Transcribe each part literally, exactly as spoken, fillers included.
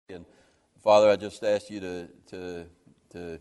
And Father, I just ask you to to to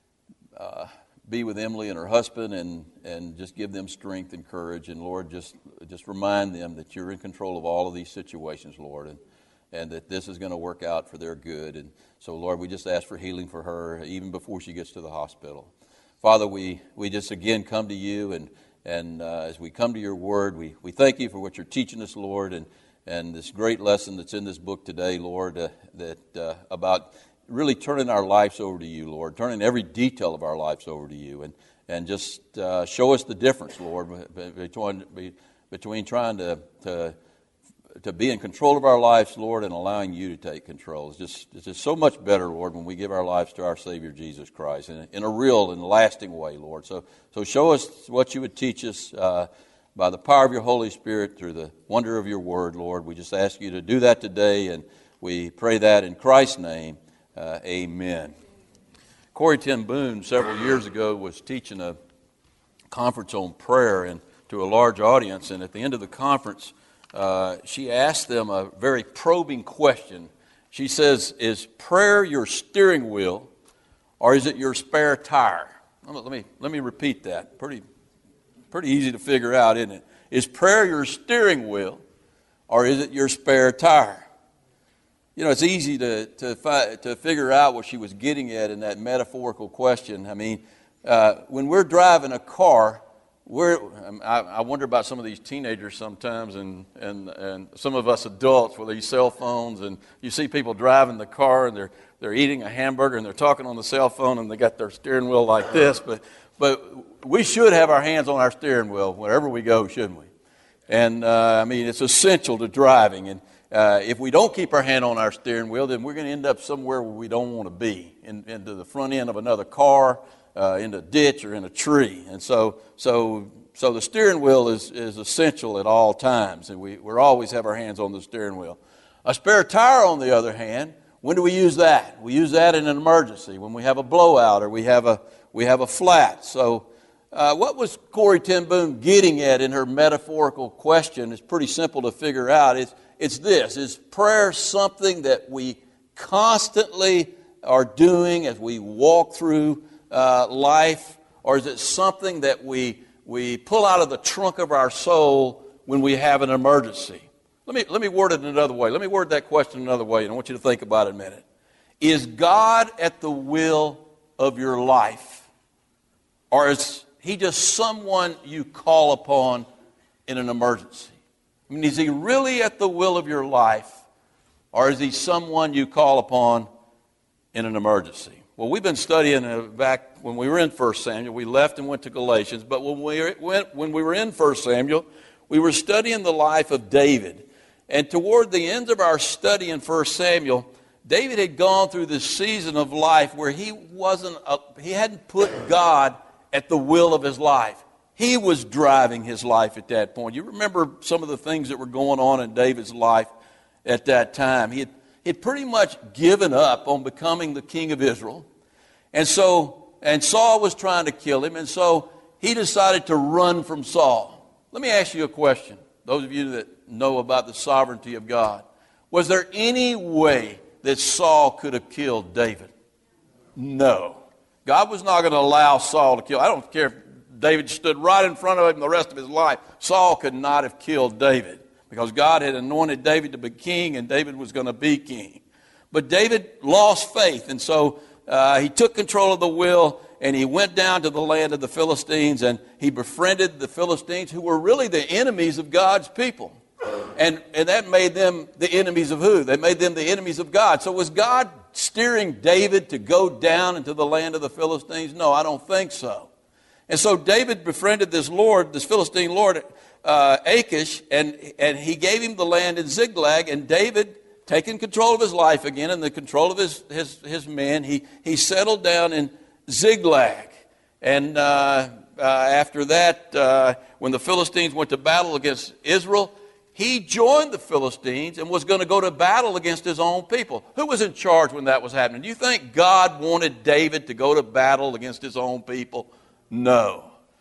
uh, be with Emily and her husband, and and just give them strength and courage. And Lord, just just remind them that you're in control of all of these situations, Lord, and and that this is going to work out for their good. And so, Lord, we just ask for healing for her even before she gets to the hospital. Father, we we just again come to you, and and uh, as we come to your word, we we thank you for what you're teaching us, Lord, and. And this great lesson that's in this book today, Lord, uh, that uh, about really turning our lives over to you, Lord, turning every detail of our lives over to you, and and just uh, show us the difference, Lord, between between trying to, to to be in control of our lives, Lord, and allowing you to take control. It's just it's just so much better, Lord, when we give our lives to our Savior Jesus Christ in a, in a real and lasting way, Lord. So so show us what you would teach us. Uh, By the power of your Holy Spirit, through the wonder of your word, Lord, we just ask you to do that today, and we pray that in Christ's name, uh, amen. Corrie ten Boom, several years ago, was teaching a conference on prayer and to a large audience, and at the end of the conference, uh, she asked them a very probing question. She says, is prayer your steering wheel, or is it your spare tire? Let me, let me repeat that. Pretty Pretty easy to figure out, isn't it? Is prayer your steering wheel, or is it your spare tire? You know, it's easy to to fi- to figure out what she was getting at in that metaphorical question. I mean, uh, when we're driving a car, we're I, I wonder about some of these teenagers sometimes, and and and some of us adults with these cell phones, and you see people driving the car, and they're they're eating a hamburger, and they're talking on the cell phone, and they got their steering wheel like this, but. But we should have our hands on our steering wheel wherever we go, shouldn't we? And, uh, I mean, it's essential to driving. And uh, if we don't keep our hand on our steering wheel, then we're going to end up somewhere where we don't want to be, in, into the front end of another car, uh, in a ditch or in a tree. And so so, so the steering wheel is, is essential at all times, and we we always have our hands on the steering wheel. A spare tire, on the other hand, when do we use that? We use that in an emergency, when we have a blowout or we have a We have a flat. So uh, what was Corrie ten Boom getting at in her metaphorical question? It's pretty simple to figure out. It's, it's this. Is prayer something that we constantly are doing as we walk through uh, life? Or is it something that we we pull out of the trunk of our soul when we have an emergency? Let me, let me word it another way. Let me word that question another way, and I want you to think about it a minute. Is God at the will of your life? Or is he just someone you call upon in an emergency? I mean, is he really at the will of your life? Or is he someone you call upon in an emergency? Well, we've been studying uh, back when we were in First Samuel. We left and went to Galatians. But when we went, when we were in First Samuel, we were studying the life of David. And toward the end of our study in First Samuel, David had gone through this season of life where he wasn't, a, he hadn't put God at the will of his life. He was driving his life at that point. You remember some of the things that were going on in David's life at that time. He had, he had pretty much given up on becoming the king of Israel. And so, and Saul was trying to kill him, and so he decided to run from Saul. Let me ask you a question, those of you that know about the sovereignty of God. Was there any way that Saul could have killed David? No. God was not going to allow Saul to kill. I don't care if David stood right in front of him the rest of his life. Saul could not have killed David because God had anointed David to be king, and David was going to be king. But David lost faith, and so uh, he took control of the will, and he went down to the land of the Philistines, and he befriended the Philistines, who were really the enemies of God's people. And, and that made them the enemies of who? They made them the enemies of God. So was God steering David to go down into the land of the Philistines? No, I don't think so. And so David befriended this lord, this Philistine lord, uh, Achish, and, and he gave him the land in Ziklag, and David, taking control of his life again and the control of his, his, his men, he, he settled down in Ziklag. And uh, uh, after that, uh, when the Philistines went to battle against Israel, he joined the Philistines and was going to go to battle against his own people. Who was in charge when that was happening? Do you think God wanted David to go to battle against his own people? No.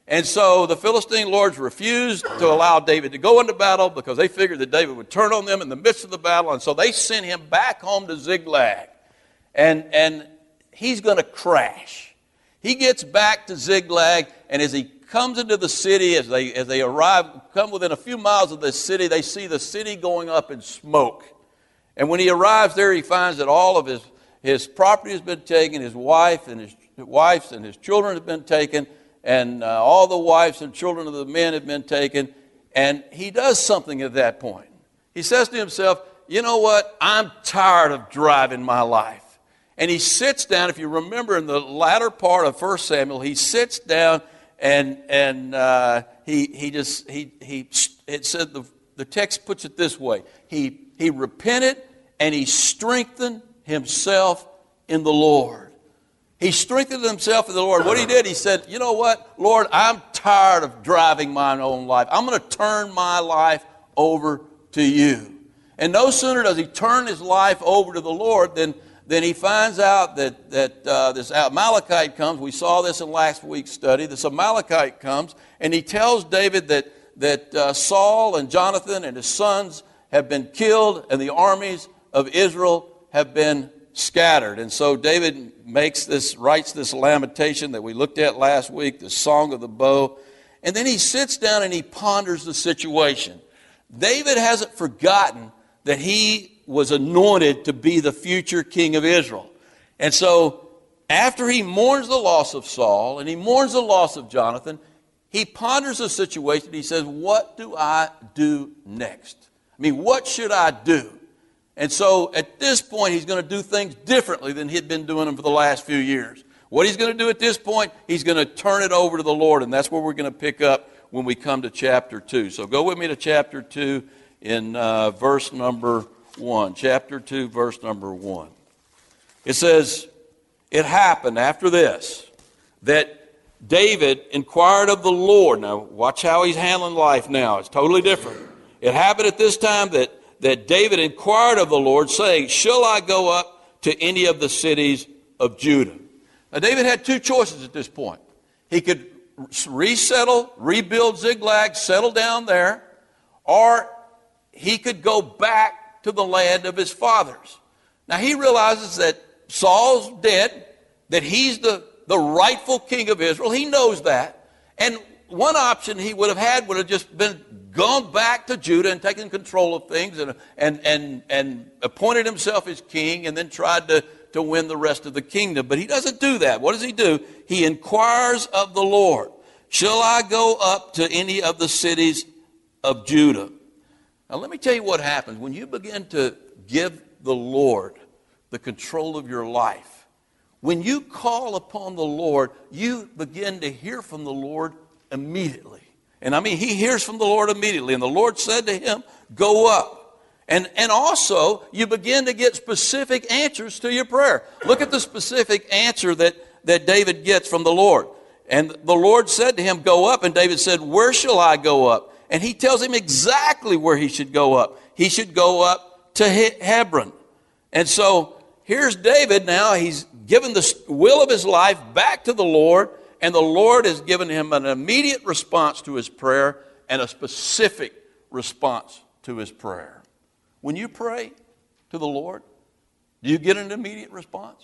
And so the Philistine lords refused to allow David to go into battle because they figured that David would turn on them in the midst of the battle. And so they sent him back home to Ziklag. And, and he's going to crash. He gets back to Ziklag, and as he comes into the city, as they, as they arrive, come within a few miles of the city, they see the city going up in smoke. And when he arrives there, he finds that all of his, his property has been taken, his wife and his wives and his children have been taken, and uh, all the wives and children of the men have been taken. And he does something at that point. He says to himself, you know what? I'm tired of driving my life. And he sits down. If you remember in the latter part of First Samuel, he sits down and and uh, he he just he he it said the the text puts it this way: he he repented and he strengthened himself in the Lord. He strengthened himself in the Lord. What he did, he said, you know what, Lord, I'm tired of driving my own life. I'm going to turn my life over to you. And no sooner does he turn his life over to the Lord than Then he finds out that, that uh, this Amalekite comes. We saw this in last week's study. This Amalekite comes, and he tells David that, that uh, Saul and Jonathan and his sons have been killed, and the armies of Israel have been scattered. And so David makes this, writes this lamentation that we looked at last week, the Song of the Bow. And then he sits down and he ponders the situation. David hasn't forgotten that he was anointed to be the future king of Israel. And so after he mourns the loss of Saul and he mourns the loss of Jonathan, he ponders the situation. He says, what do I do next? I mean, what should I do? And so at this point, he's going to do things differently than he'd been doing them for the last few years. What he's going to do at this point, he's going to turn it over to the Lord, and that's where we're going to pick up when we come to chapter two. So go with me to chapter two in uh, verse number one. Chapter two, verse number one. It says, it happened after this that David inquired of the Lord. Now, watch how he's handling life now. It's totally different. It happened at this time that, that David inquired of the Lord, saying, shall I go up to any of the cities of Judah? Now, David had two choices at this point. He could resettle, rebuild Ziklag, settle down there, or he could go back to the land of his fathers. Now, he realizes that Saul's dead, that he's the, the rightful king of Israel. He knows that. And one option he would have had would have just been gone back to Judah and taken control of things and, and, and, and appointed himself as king and then tried to, to win the rest of the kingdom. But he doesn't do that. What does he do? He inquires of the Lord, shall I go up to any of the cities of Judah? Now, let me tell you what happens. When you begin to give the Lord the control of your life, when you call upon the Lord, you begin to hear from the Lord immediately. And I mean, he hears from the Lord immediately. And the Lord said to him, go up. And, and also, you begin to get specific answers to your prayer. Look at the specific answer that, that David gets from the Lord. And the Lord said to him, go up. And David said, where shall I go up? And he tells him exactly where he should go up. He should go up to Hebron. And so here's David now. He's given the will of his life back to the Lord. And the Lord has given him an immediate response to his prayer and a specific response to his prayer. When you pray to the Lord, do you get an immediate response?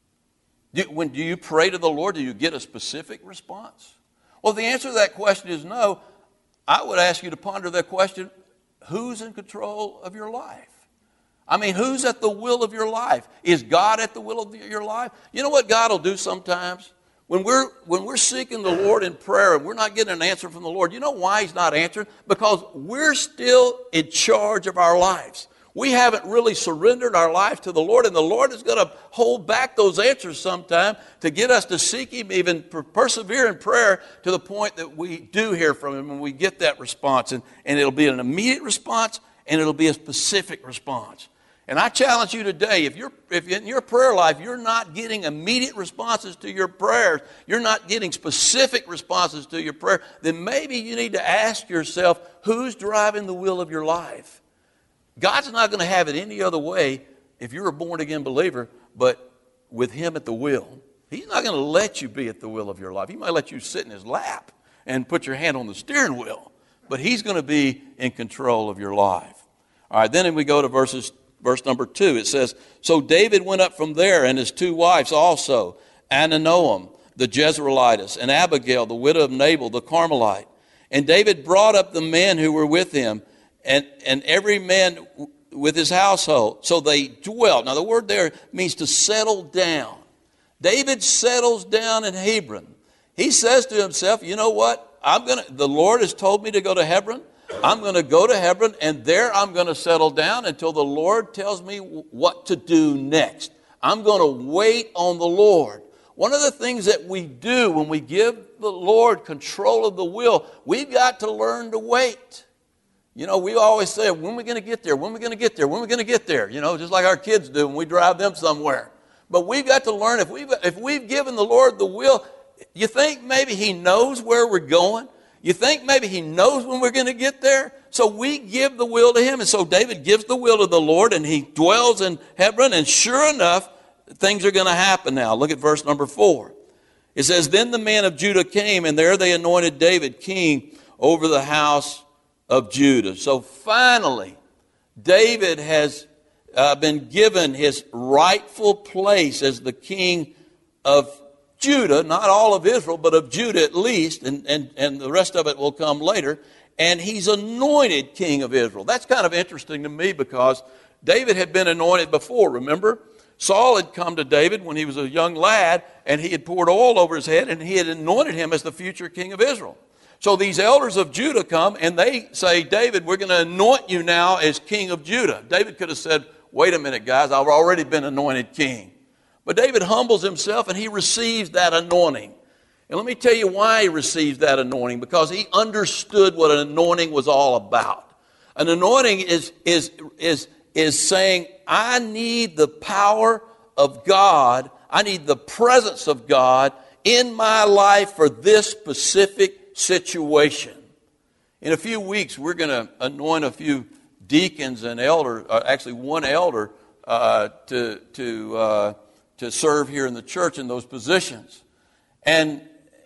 Do you, when do you pray to the Lord, do you get a specific response? Well, if the answer to that question is no, I would ask you to ponder that question, who's in control of your life? I mean, who's at the will of your life? Is God at the will of your life? You know what God will do sometimes? When we're, when we're seeking the Lord in prayer and we're not getting an answer from the Lord, you know why he's not answering? Because we're still in charge of our lives. We haven't really surrendered our life to the Lord, and the Lord is going to hold back those answers sometime to get us to seek him, even persevere in prayer to the point that we do hear from him and we get that response. And, and it'll be an immediate response and it'll be a specific response. And I challenge you today, if you're if in your prayer life you're not getting immediate responses to your prayers, you're not getting specific responses to your prayer, then maybe you need to ask yourself, who's driving the will of your life? God's not going to have it any other way if you're a born-again believer, but with him at the wheel. He's not going to let you be at the will of your life. He might let you sit in his lap and put your hand on the steering wheel, but he's going to be in control of your life. All right, then we go to verses, verse number two. It says, so David went up from there, and his two wives also, Ahinoam, the Jezreelitess, and Abigail, the widow of Nabal, the Carmelite. And David brought up the men who were with him, and, and every man with his household. So they dwelt. Now the word there means to settle down. David settles down in Hebron. He says to himself, you know what? I'm gonna. The Lord has told me to go to Hebron. I'm going to go to Hebron, and there I'm going to settle down until the Lord tells me what to do next. I'm going to wait on the Lord. One of the things that we do when we give the Lord control of the will, we've got to learn to wait. You know, we always say, when are we going to get there? When are we going to get there? When are we going to get there? You know, just like our kids do when we drive them somewhere. But we've got to learn, if we've, if we've given the Lord the will, you think maybe He knows where we're going? You think maybe He knows when we're going to get there? So we give the will to Him. And so David gives the will to the Lord, and he dwells in Hebron. And sure enough, things are going to happen now. Look at verse number four. It says, then the men of Judah came, and there they anointed David king over the house of Judah. So finally, David has uh, been given his rightful place as the king of Judah, not all of Israel, but of Judah at least, and, and, and the rest of it will come later. And he's anointed king of Israel. That's kind of interesting to me because David had been anointed before, remember? Saul had come to David when he was a young lad, and he had poured oil over his head, and he had anointed him as the future king of Israel. So these elders of Judah come, and they say, David, we're going to anoint you now as king of Judah. David could have said, wait a minute, guys, I've already been anointed king. But David humbles himself, and he receives that anointing. And let me tell you why he receives that anointing, because he understood what an anointing was all about. An anointing is, is, is, is saying, I need the power of God, I need the presence of God in my life for this specific situation. In a few weeks, we're going to anoint a few deacons and elders, uh, actually one elder, uh, to, to, uh, to serve here in the church in those positions. And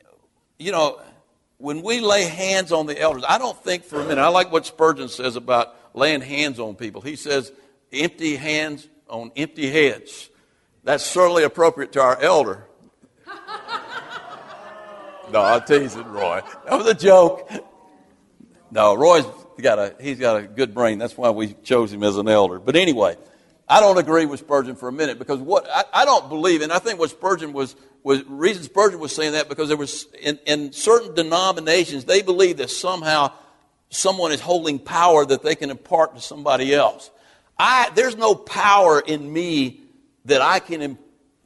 you know, when we lay hands on the elders, I don't think for a minute, I like what Spurgeon says about laying hands on people. He says, empty hands on empty heads. That's certainly appropriate to our elder. No, I'm teasing Roy. That was a joke. No, Roy's got a, he's got a good brain. That's why we chose him as an elder. But anyway, I don't agree with Spurgeon for a minute because what I, I don't believe, and I think what Spurgeon was, was reason Spurgeon was saying that because there was in, in certain denominations they believe that somehow someone is holding power that they can impart to somebody else. I there's no power in me that I can im,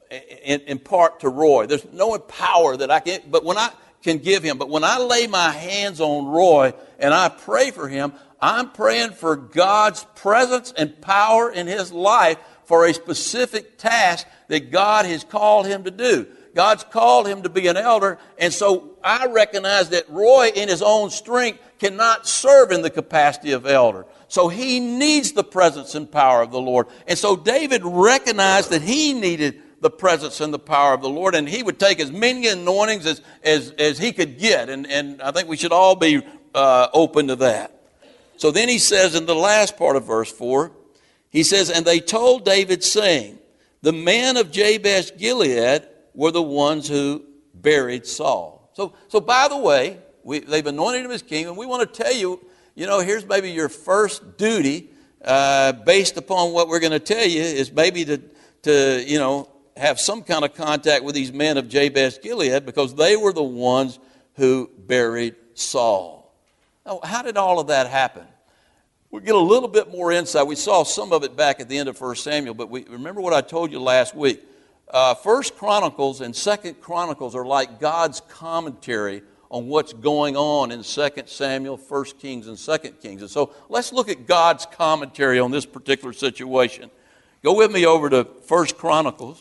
in, impart to Roy. There's no power that I can, but when I can give him. But when I lay my hands on Roy and I pray for him, I'm praying for God's presence and power in his life for a specific task that God has called him to do. God's called him to be an elder, and so I recognize that Roy, in his own strength, cannot serve in the capacity of elder. So he needs the presence and power of the Lord. And so David recognized that he needed the presence and the power of the Lord, and he would take as many anointings as, as, as he could get, and, and I think we should all be uh, open to that. So then he says in the last part of verse four, he says, and they told David, saying, the men of Jabesh Gilead were the ones who buried Saul. So, so by the way, we, they've anointed him as king, and we want to tell you, you know, here's maybe your first duty, uh, based upon what we're going to tell you, is maybe to, to, you know, have some kind of contact with these men of Jabesh Gilead, because they were the ones who buried Saul. Now, how did all of that happen? We'll get a little bit more insight. We saw some of it back at the end of First Samuel, but we remember what I told you last week. Uh, First Chronicles and Second Chronicles are like God's commentary on what's going on in Second Samuel, First Kings, and Second Kings. And so let's look at God's commentary on this particular situation. Go with me over to First Chronicles,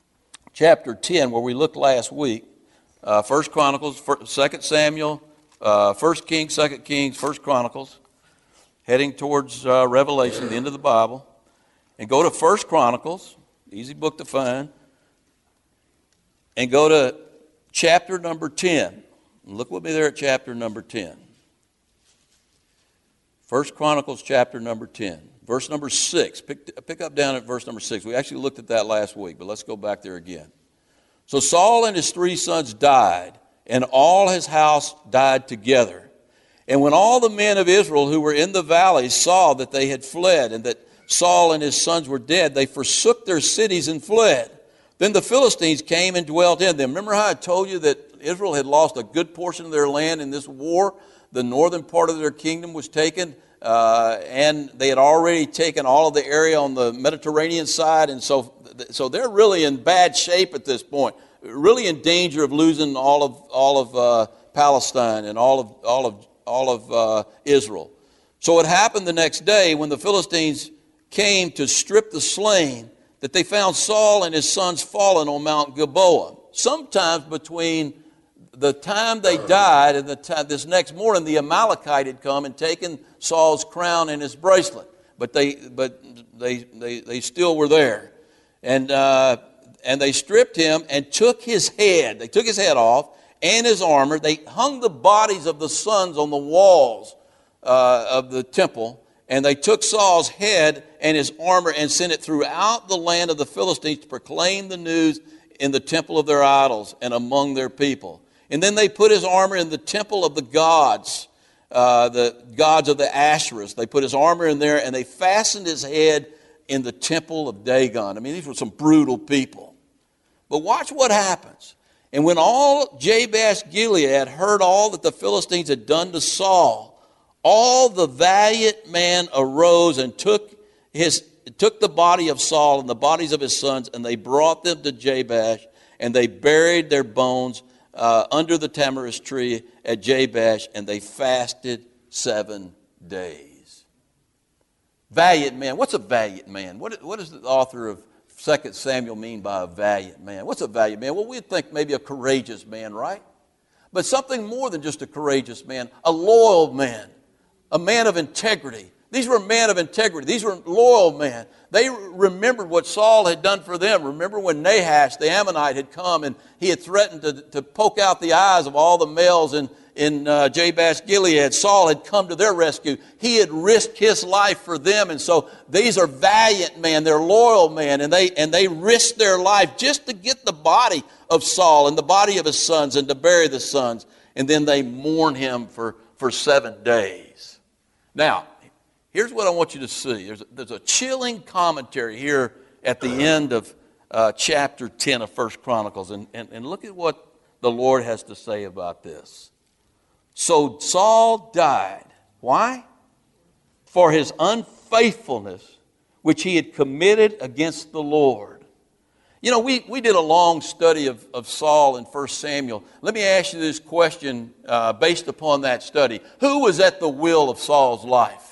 chapter ten, where we looked last week. Uh, First Chronicles, Second Samuel, uh, First Kings, Second Kings, First Chronicles, heading towards uh, Revelation, the end of the Bible. And go to First Chronicles, easy book to find. And go to chapter number ten. Look with me there at chapter number ten. First Chronicles chapter number ten. Verse number six. Pick, pick up down at verse number six. We actually looked at that last week, but let's go back there again. So Saul and his three sons died, and all his house died together. And when all the men of Israel who were in the valleys saw that they had fled, and that Saul and his sons were dead, they forsook their cities and fled. Then the Philistines came and dwelt in them. Remember how I told you that Israel had lost a good portion of their land in this war? The northern part of their kingdom was taken, uh, and they had already taken all of the area on the Mediterranean side, and so, so they're really in bad shape at this point, really in danger of losing all of all of uh, Palestine and all of all of all of uh, Israel. So it happened the next day when the Philistines came to strip the slain, that they found Saul and his sons fallen on Mount Gilboa. Sometimes between the time they died and the time, this next morning, the Amalekite had come and taken Saul's crown and his bracelet, but they but they they, they still were there, and uh, and they stripped him and took his head. They took his head off and his armor. They hung the bodies of the sons on the walls uh, of the temple, and they took Saul's head and his armor and sent it throughout the land of the Philistines to proclaim the news in the temple of their idols and among their people. And then they put his armor in the temple of the gods, uh, the gods of the Asherahs. They put his armor in there, and they fastened his head in the temple of Dagon. I mean, these were some brutal people. But watch what happens. And when all Jabesh Gilead heard all that the Philistines had done to Saul, all the valiant man arose and took his took the body of Saul and the bodies of his sons, and they brought them to Jabesh, and they buried their bones Uh, under the tamarisk tree at Jabesh, and they fasted seven days. Valiant man. What's a valiant man? What, what does the author of Second Samuel mean by a valiant man? What's a valiant man? Well, we'd think maybe a courageous man, right? But something more than just a courageous man, a loyal man, a man of integrity. These were men of integrity. These were loyal men. They remembered what Saul had done for them. Remember when Nahash, the Ammonite, had come and he had threatened to, to poke out the eyes of all the males in, in uh, Jabesh Gilead. Saul had come to their rescue. He had risked his life for them. And so these are valiant men. They're loyal men. And they, and they risked their life just to get the body of Saul and the body of his sons and to bury the sons. And then they mourn him for, for seven days. Now, here's what I want you to see. There's a, there's a chilling commentary here at the end of uh, chapter ten of First Chronicles. And, and, and look at what the Lord has to say about this. So Saul died. Why? For his unfaithfulness, which he had committed against the Lord. You know, we, we did a long study of, of Saul in First Samuel. Let me ask you this question uh, based upon that study. Who was at the will of Saul's life?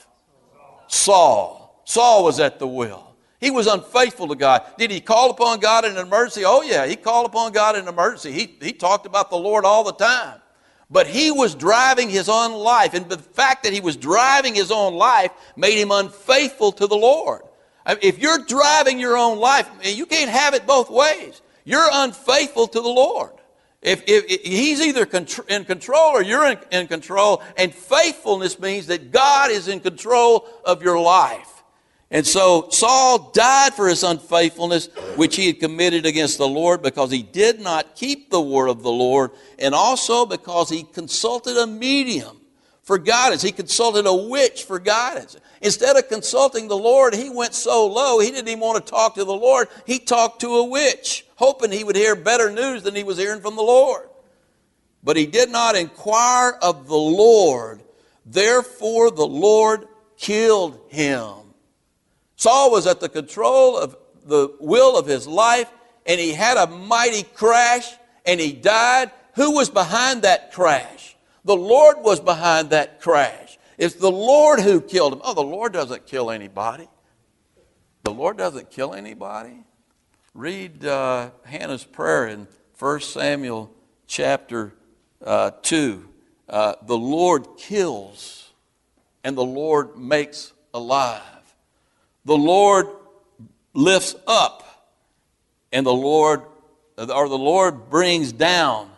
Saul. Saul was at the will. He was unfaithful to God. Did he call upon God in an emergency? Oh yeah, he called upon God in an emergency. He, he talked about the Lord all the time. But he was driving his own life. And the fact that he was driving his own life made him unfaithful to the Lord. I mean, if you're driving your own life, you can't have it both ways. You're unfaithful to the Lord. If, if, if he's either in control or you're in, in control, and faithfulness means that God is in control of your life. And so Saul died for his unfaithfulness, which he had committed against the Lord, because he did not keep the word of the Lord, and also because he consulted a medium for guidance. He consulted a witch for guidance. Instead of consulting the Lord, he went so low, he didn't even want to talk to the Lord. He talked to a witch, hoping he would hear better news than he was hearing from the Lord. But he did not inquire of the Lord. Therefore, the Lord killed him. Saul was at the control of the will of his life, and he had a mighty crash, and he died. Who was behind that crash? The Lord was behind that crash. It's the Lord who killed him. Oh, the Lord doesn't kill anybody. The Lord doesn't kill anybody. Read uh, Hannah's prayer in First Samuel chapter uh, two. Uh, the Lord kills, and the Lord makes alive. The Lord lifts up, and the Lord, or the Lord brings down,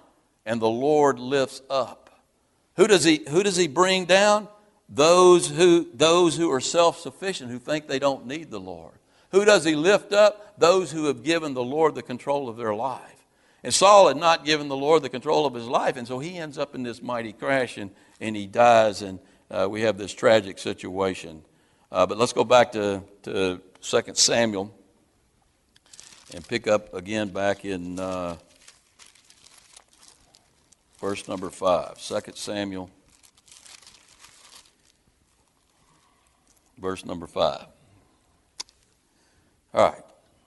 and the Lord lifts up. Who does he, who does he bring down? Those who, those who are self-sufficient, who think they don't need the Lord. Who does he lift up? Those who have given the Lord the control of their life. And Saul had not given the Lord the control of his life, and so he ends up in this mighty crash, and, and he dies, and uh, we have this tragic situation. Uh, but let's go back to, to Second Samuel and pick up again back in uh, verse number five. Second Samuel, verse number five. All right.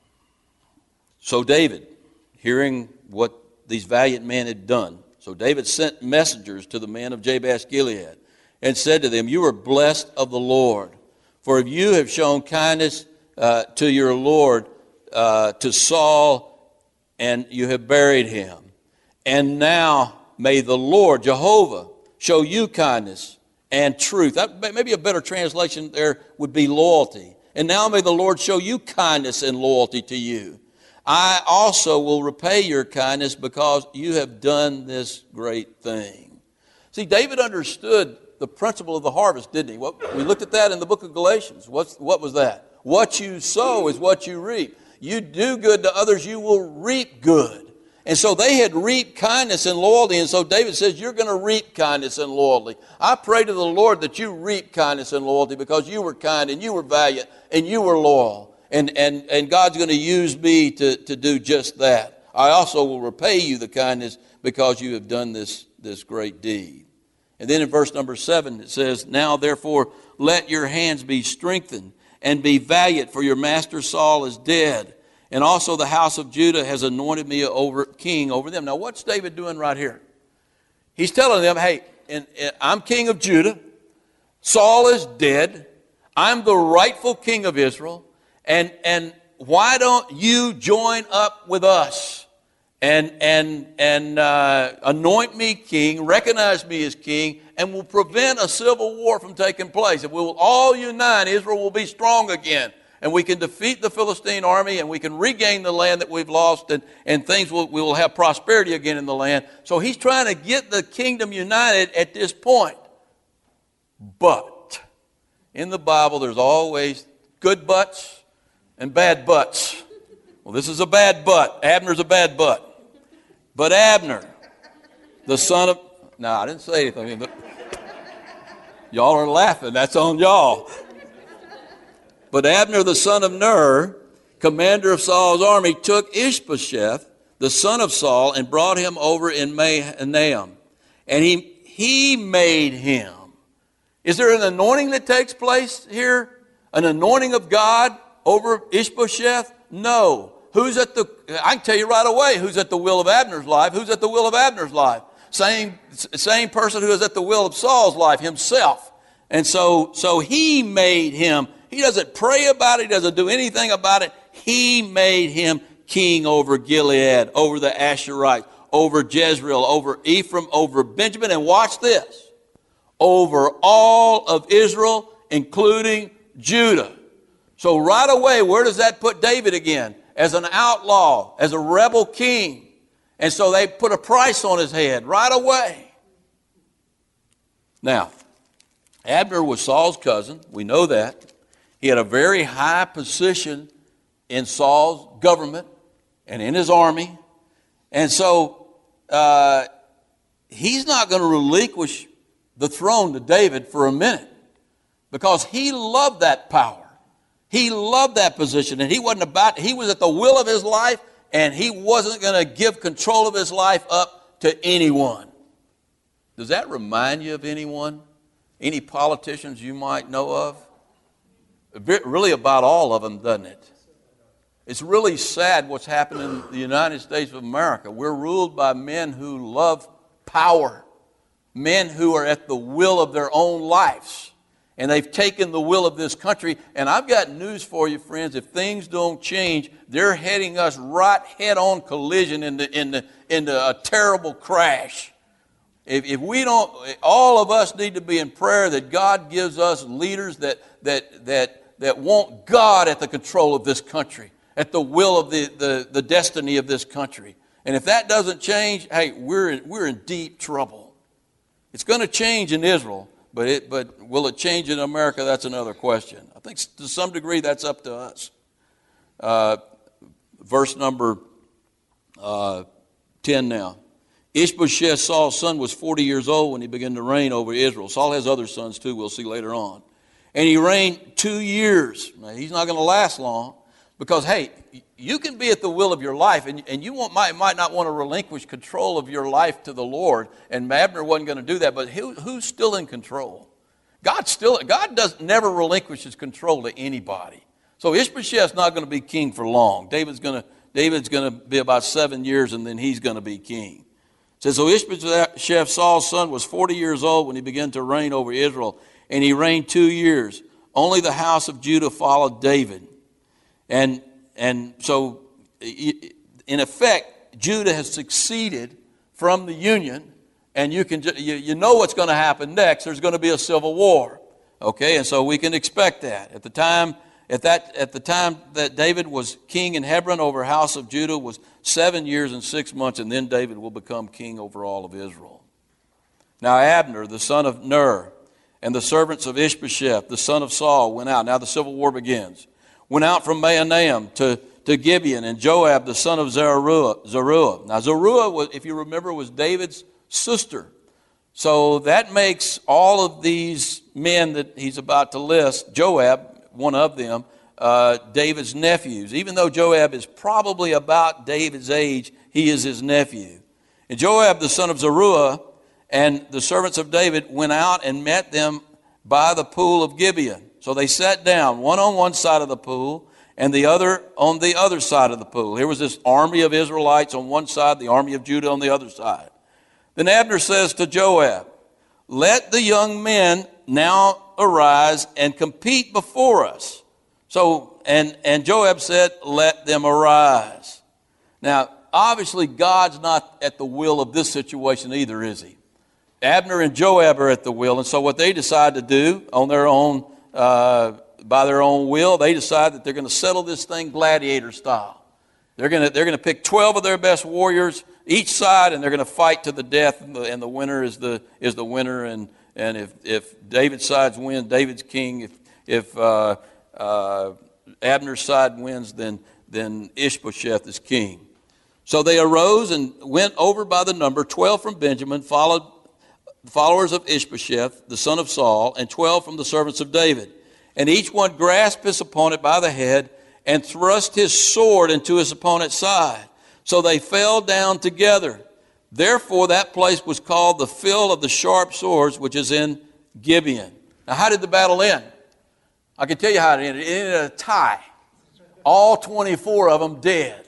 So David, hearing what these valiant men had done, so David sent messengers to the men of Jabesh Gilead and said to them, "You are blessed of the Lord, for if you have shown kindness uh, to your Lord, uh, to Saul, and you have buried him. And now may the Lord, Jehovah, show you kindness and truth." That, maybe a better translation there would be loyalty. "And now may the Lord show you kindness and loyalty to you. I also will repay your kindness because you have done this great thing." See, David understood the principle of the harvest, didn't he? What, we looked at that in the book of Galatians. What's, what was that? What you sow is what you reap. You do good to others, you will reap good. And so they had reaped kindness and loyalty, and so David says, you're going to reap kindness and loyalty. I pray to the Lord that you reap kindness and loyalty because you were kind and you were valiant and you were loyal. And, and, and God's going to use me to, to do just that. I also will repay you the kindness because you have done this, this great deed. And then in verse number seven it says, "Now therefore let your hands be strengthened and be valiant, for your master Saul is dead. And also the house of Judah has anointed me over king over them." Now what's David doing right here? He's telling them, hey, and, and I'm king of Judah. Saul is dead. I'm the rightful king of Israel. And, and why don't you join up with us and, and, and uh, anoint me king, recognize me as king, and will prevent a civil war from taking place. If we will all unite, Israel will be strong again. And we can defeat the Philistine army, and we can regain the land that we've lost, and, and things will, we will have prosperity again in the land. So he's trying to get the kingdom united at this point. But in the Bible, there's always good buts and bad buts. Well, this is a bad butt. Abner's a bad butt. But Abner, the son of... No, I didn't say anything. But y'all are laughing. That's on y'all. But Abner, the son of Ner, commander of Saul's army, took Ishbosheth, the son of Saul, and brought him over in Mahanaim. And he, he made him. Is there an anointing that takes place here? An anointing of God over Ishbosheth? No. Who's at the, I can tell you right away who's at the will of Abner's life. Who's at the will of Abner's life? Same, same person who is at the will of Saul's life, himself. And so, so he made him. He doesn't pray about it. He doesn't do anything about it. He made him king over Gilead, over the Asherites, over Jezreel, over Ephraim, over Benjamin. And watch this. Over all of Israel, including Judah. So right away, where does that put David again? As an outlaw, as a rebel king. And so they put a price on his head right away. Now, Abner was Saul's cousin. We know that. He had a very high position in Saul's government and in his army. And so uh, he's not going to relinquish the throne to David for a minute because he loved that power. He loved that position, and he wasn't about, he was at the will of his life, and he wasn't going to give control of his life up to anyone. Does that remind you of anyone? Any politicians you might know of? Really about all of them, doesn't it? It's really sad what's happened in the United States of America. We're ruled by men who love power, men who are at the will of their own lives. And they've taken the will of this country. And I've got news for you, friends. If things don't change, they're heading us right head-on collision into, into, into a terrible crash. If, if we don't, all of us need to be in prayer that God gives us leaders that, that, that, that want God at the control of this country, at the will of the, the, the destiny of this country. And if that doesn't change, hey, we're in, we're in deep trouble. It's going to change in Israel, but it but will it change in America? That's another question. I think to some degree that's up to us. Uh, verse number uh, ten now. Ishbosheth, Saul's son, was forty years old when he began to reign over Israel. Saul has other sons too, we'll see later on. And he reigned two years. Now, he's not going to last long because, hey, you can be at the will of your life, and, and you won't, might, might not want to relinquish control of your life to the Lord. And Abner wasn't going to do that, but who, who's still in control? God still, God does never relinquishes control to anybody. So Ishbosheth's not going to be king for long. David's going to David's going to be about seven years, and then he's going to be king. It says, so Ishbosheth, Saul's son, was forty years old when he began to reign over Israel, and he reigned two years. Only the house of Judah followed David. And and so, in effect, Judah has succeeded from the union, and you can you, you know what's going to happen next. There's going to be a civil war, okay? And so we can expect that. At the time, at that at the time that David was king in Hebron over house of Judah was seven years and six months, and then David will become king over all of Israel. Now Abner, the son of Ner, and the servants of Ishbosheth, the son of Saul, went out. Now the civil war begins. Went out from Mahanaim to, to Gibeon, and Joab, the son of Zeruiah. Zeruiah. Now Zeruiah, was, if you remember, was David's sister. So that makes all of these men that he's about to list, Joab, one of them, uh, David's nephews. Even though Joab is probably about David's age, he is his nephew. And Joab, the son of Zeruiah, and the servants of David went out and met them by the pool of Gibeon. So they sat down, one on one side of the pool and the other on the other side of the pool. Here was this army of Israelites on one side, the army of Judah on the other side. Then Abner says to Joab, let the young men now arise and compete before us. So, and, and Joab said, let them arise. Now, obviously, God's not at the will of this situation either, is he? Abner and Joab are at the will, and so what they decide to do on their own Uh, by their own will, they decide that they're going to settle this thing gladiator style. They're going to they're going to pick twelve of their best warriors each side, and they're going to fight to the death, and the, and the winner is the is the winner. And and if if David's side wins, David's king. If if uh, uh, Abner's side wins, then then Ishbosheth is king. So they arose and went over by the number, twelve from Benjamin, followed followers of Ishbosheth, the son of Saul, and twelve from the servants of David. And each one grasped his opponent by the head and thrust his sword into his opponent's side. So they fell down together. Therefore that place was called the Field of the Sharp Swords, which is in Gibeon. Now how did the battle end? I can tell you how it ended. It ended in a tie. All twenty-four of them dead.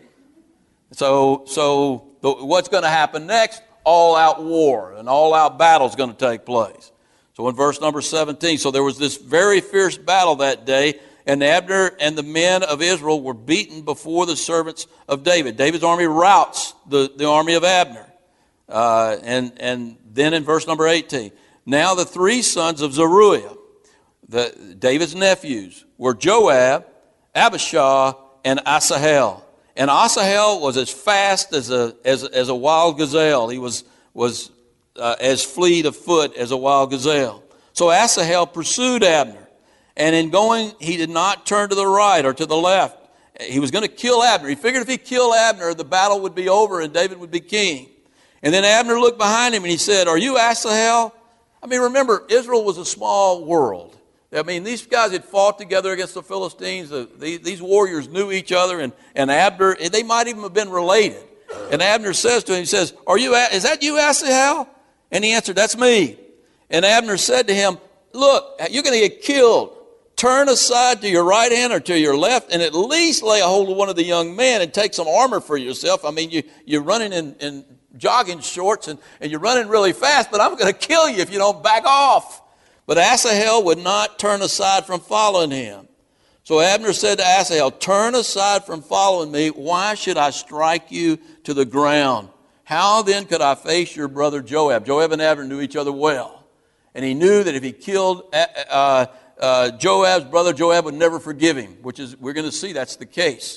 So, so the, what's going to happen next? All-out war, an all-out battle is going to take place. So in verse number seventeen, so there was this very fierce battle that day, and Abner and the men of Israel were beaten before the servants of David. David's army routs the, the army of Abner. Uh, and, and then in verse number eighteen, now the three sons of Zeruiah, the, David's nephews, were Joab, Abishai, and Asahel. And Asahel was as fast as a as, as a wild gazelle. He was was uh, as fleet of foot as a wild gazelle. So Asahel pursued Abner, and in going, he did not turn to the right or to the left. He was going to kill Abner. He figured if he killed Abner, the battle would be over and David would be king. And then Abner looked behind him and he said, "Are you Asahel?" I mean, remember, Israel was a small world. I mean, these guys had fought together against the Philistines. The, the, these warriors knew each other, and, and Abner, they might even have been related. And Abner says to him, he says, "Are you? Is that you, Asahel?" And he answered, "That's me." And Abner said to him, "Look, you're going to get killed. Turn aside to your right hand or to your left, and at least lay a hold of one of the young men and take some armor for yourself. I mean, you, you're running in, in jogging shorts, and, and you're running really fast, but I'm going to kill you if you don't back off." But Asahel would not turn aside from following him. So Abner said to Asahel, "Turn aside from following me. Why should I strike you to the ground? How then could I face your brother Joab?" Joab and Abner knew each other well. And he knew that if he killed uh, uh, Joab's brother, Joab would never forgive him, which is, we're going to see that's the case.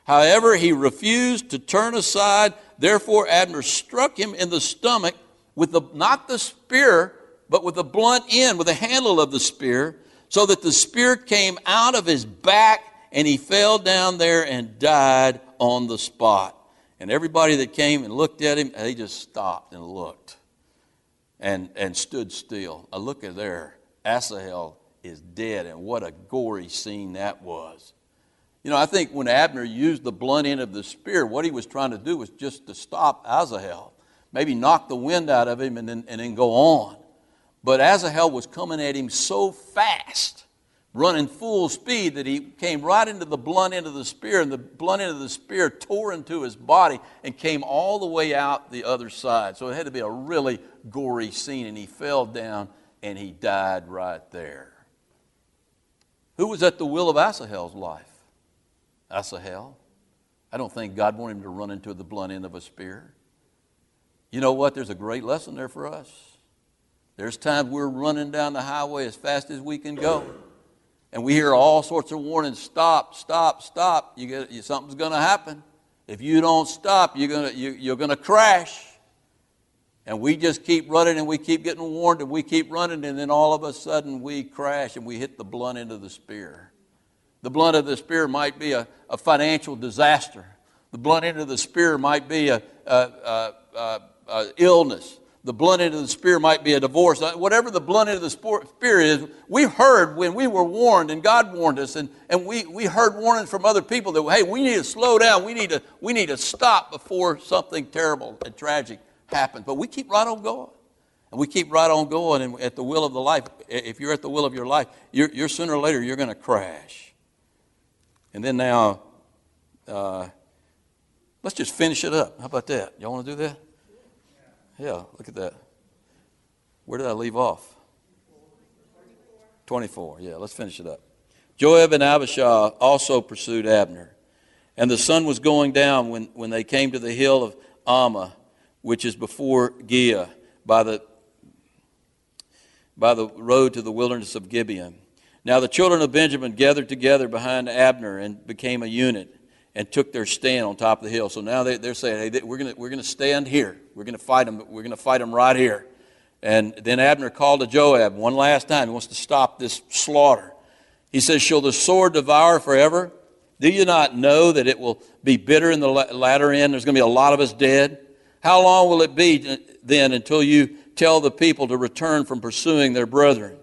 However, he refused to turn aside. Therefore, Abner struck him in the stomach with the, not the spear, but with the blunt end, with the handle of the spear, so that the spear came out of his back, and he fell down there and died on the spot. And everybody that came and looked at him, they just stopped and looked and, and stood still. Now look at there. Asahel is dead, and what a gory scene that was. You know, I think when Abner used the blunt end of the spear, what he was trying to do was just to stop Asahel. Maybe knock the wind out of him and then, and then go on. But Asahel was coming at him so fast, running full speed, that he came right into the blunt end of the spear, and the blunt end of the spear tore into his body and came all the way out the other side. So it had to be a really gory scene, and he fell down and he died right there. Who was at the will of Asahel's life? Asahel. I don't think God wanted him to run into the blunt end of a spear. You know what? There's a great lesson there for us. There's times we're running down the highway as fast as we can go, and we hear all sorts of warnings: stop, stop, stop. You get, you, something's going to happen. If you don't stop, you're going to you, you're going to crash. And we just keep running, and we keep getting warned, and we keep running, and then all of a sudden we crash and we hit the blunt end of the spear. The blunt of the spear might be a, a financial disaster. The blunt end of the spear might be a, a, a, a, a illness. The blunt end of the spear might be a divorce. Whatever the blunt end of the spear is, we heard when we were warned, and God warned us, and, and we, we heard warnings from other people that, hey, we need to slow down. We need to, we need to stop before something terrible and tragic happens. But we keep right on going. And we keep right on going, and at the will of the life, if you're at the will of your life, you're, you're sooner or later you're going to crash. And then now, uh, let's just finish it up. How about that? Y'all want to do that? Yeah, look at that. Where did I leave off? twenty-four. Yeah, let's finish it up. Joab and Abishai also pursued Abner. And the sun was going down when, when they came to the hill of Ammah, which is before Giah, by the, by the road to the wilderness of Gibeon. Now the children of Benjamin gathered together behind Abner and became a unit, and took their stand on top of the hill. So now they, they're saying, hey, we're going we're gonna stand here. We're going to fight them. We're going to fight them right here. And then Abner called to Joab one last time. He wants to stop this slaughter. He says, shall the sword devour forever? Do you not know that it will be bitter in the latter end? There's going to be a lot of us dead. How long will it be then until you tell the people to return from pursuing their brethren?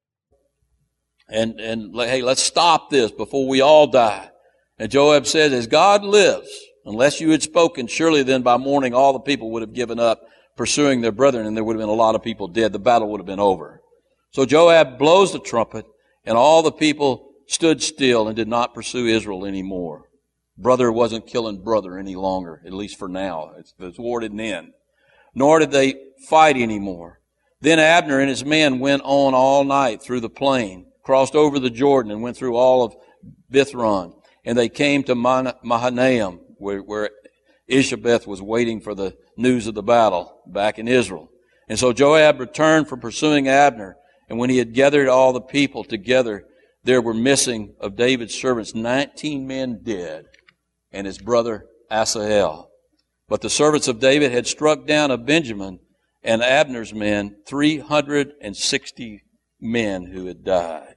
And, and hey, let's stop this before we all die. And Joab said, as God lives, unless you had spoken, surely then by morning all the people would have given up pursuing their brethren, and there would have been a lot of people dead. The battle would have been over. So Joab blows the trumpet, and all the people stood still and did not pursue Israel anymore. Brother wasn't killing brother any longer, at least for now. It's, it's war didn't end. Nor did they fight anymore. Then Abner and his men went on all night through the plain, crossed over the Jordan, and went through all of Bithron. And they came to Mahanaim, where, where Ishabeth was waiting for the news of the battle back in Israel. And so Joab returned from pursuing Abner. And when he had gathered all the people together, there were missing of David's servants nineteen men dead, and his brother Asahel. But the servants of David had struck down of Benjamin and Abner's men three hundred sixty men who had died.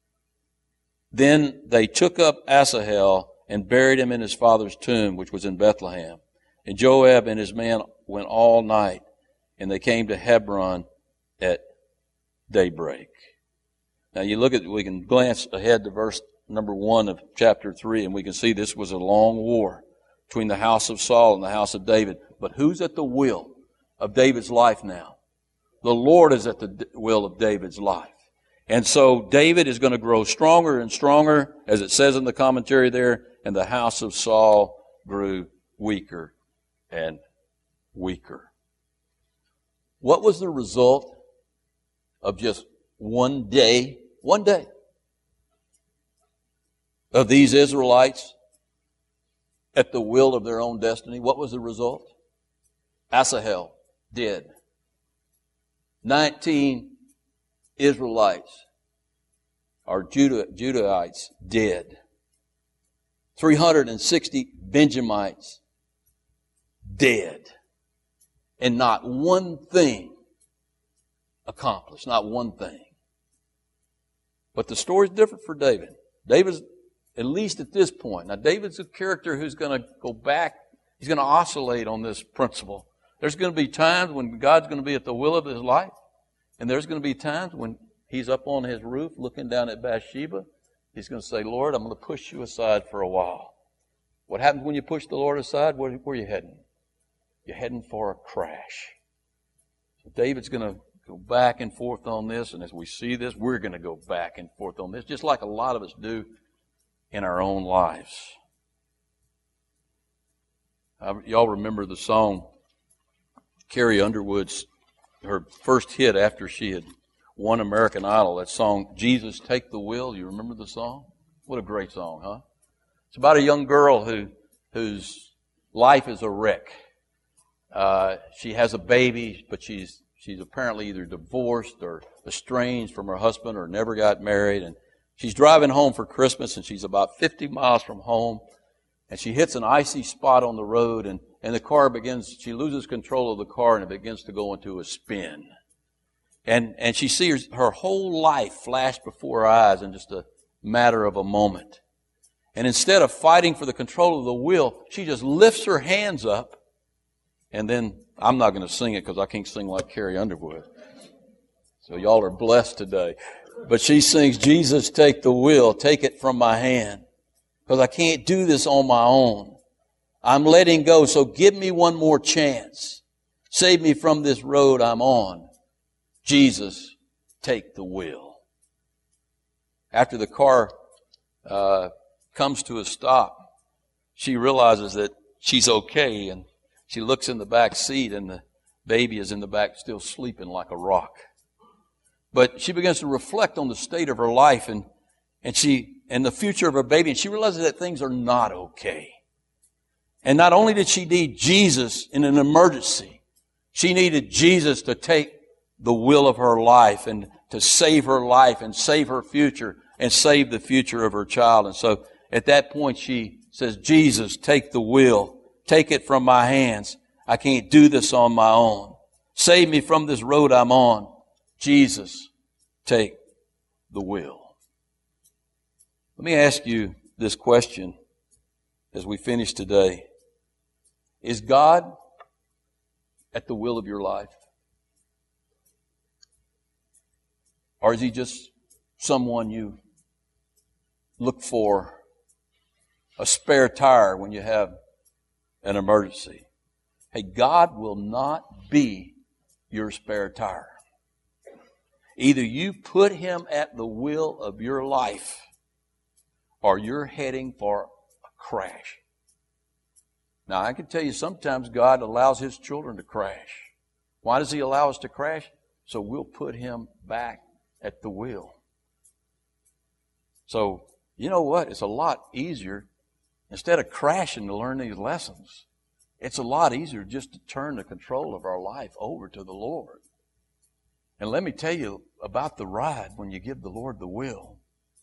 Then they took up Asahel and buried him in his father's tomb, which was in Bethlehem. And Joab and his men went all night, and they came to Hebron at daybreak. Now you look at, we can glance ahead to verse number one of chapter three, and we can see this was a long war between the house of Saul and the house of David. But who's at the will of David's life now? The Lord is at the will of David's life. And so David is going to grow stronger and stronger, as it says in the commentary there, and the house of Saul grew weaker and weaker. What was the result of just one day, one day, of these Israelites at the will of their own destiny? What was the result? Asahel dead. Nineteen Israelites or Judah, Judahites dead. three hundred sixty Benjamites dead. And not one thing accomplished. Not one thing. But the story's different for David. David's, at least at this point. Now, David's a character who's going to go back. He's going to oscillate on this principle. There's going to be times when God's going to be at the will of his life. And there's going to be times when he's up on his roof looking down at Bathsheba. He's going to say, Lord, I'm going to push you aside for a while. What happens when you push the Lord aside? Where, where are you heading? You're heading for a crash. So David's going to go back and forth on this, and as we see this, we're going to go back and forth on this, just like a lot of us do in our own lives. Uh, y'all remember the song, Carrie Underwood's, her first hit after she had won American Idol, that song, Jesus, Take the Wheel. You remember the song? What a great song, huh? It's about a young girl who whose life is a wreck. Uh, she has a baby, but she's she's apparently either divorced or estranged from her husband or never got married. And she's driving home for Christmas, and she's about fifty miles from home. And she hits an icy spot on the road, and, and the car begins, she loses control of the car, and it begins to go into a spin. And and she sees her whole life flash before her eyes in just a matter of a moment. And instead of fighting for the control of the wheel, she just lifts her hands up. And then, I'm not going to sing it because I can't sing like Carrie Underwood. So y'all are blessed today. But she sings, Jesus, take the wheel, take it from my hand. Because I can't do this on my own. I'm letting go, so give me one more chance. Save me from this road I'm on. Jesus, take the wheel. After the car uh, comes to a stop, she realizes that she's okay, and she looks in the back seat, and the baby is in the back still sleeping like a rock. But she begins to reflect on the state of her life and, and she and the future of her baby, and she realizes that things are not okay. And not only did she need Jesus in an emergency, she needed Jesus to take the will of her life and to save her life and save her future and save the future of her child. And so at that point she says, Jesus, take the wheel. Take it from my hands. I can't do this on my own. Save me from this road I'm on. Jesus, take the wheel. Let me ask you this question as we finish today. Is God at the will of your life? Or is He just someone you look for, a spare tire when you have an emergency? Hey, God will not be your spare tire. Either you put Him at the will of your life, or you're heading for a crash. Now, I can tell you sometimes God allows His children to crash. Why does He allow us to crash? So we'll put Him back at the wheel. So, you know what? It's a lot easier, instead of crashing to learn these lessons, it's a lot easier just to turn the control of our life over to the Lord. And let me tell you about the ride when you give the Lord the will.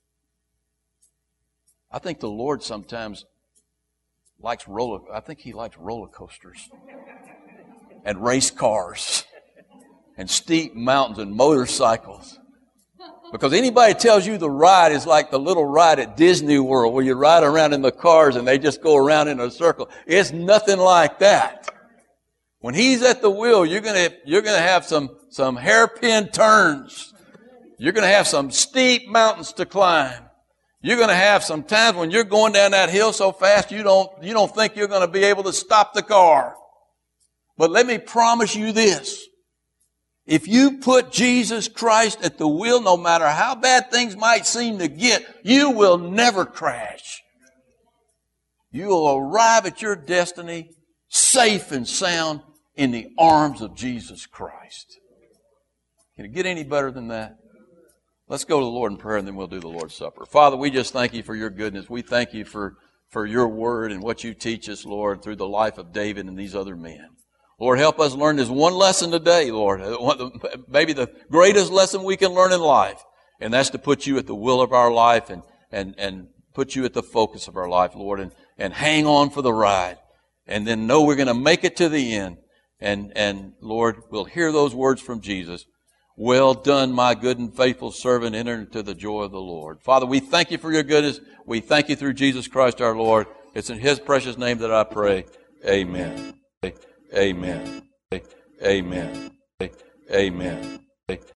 I think the Lord sometimes likes roller, I think He likes roller coasters and race cars and steep mountains and motorcycles. Because anybody tells you the ride is like the little ride at Disney World where you ride around in the cars and they just go around in a circle. It's nothing like that. When He's at the wheel, you're gonna, you're gonna have some, some hairpin turns. You're gonna have some steep mountains to climb. You're gonna have some times when you're going down that hill so fast you don't, you don't think you're gonna be able to stop the car. But let me promise you this. If you put Jesus Christ at the wheel, no matter how bad things might seem to get, you will never crash. You will arrive at your destiny safe and sound in the arms of Jesus Christ. Can it get any better than that? Let's go to the Lord in prayer and then we'll do the Lord's Supper. Father, we just thank You for Your goodness. We thank You for, for Your word and what You teach us, Lord, through the life of David and these other men. Lord, help us learn this one lesson today, Lord. Maybe the greatest lesson we can learn in life. And that's to put You at the will of our life and, and, and put you at the focus of our life, Lord, and, and hang on for the ride. And then know we're going to make it to the end. And, and Lord, we'll hear those words from Jesus. Well done, my good and faithful servant. Enter into the joy of the Lord. Father, we thank you for your goodness. We thank you through Jesus Christ our Lord. It's in his precious name that I pray. Amen. Amen. Amen. Amen.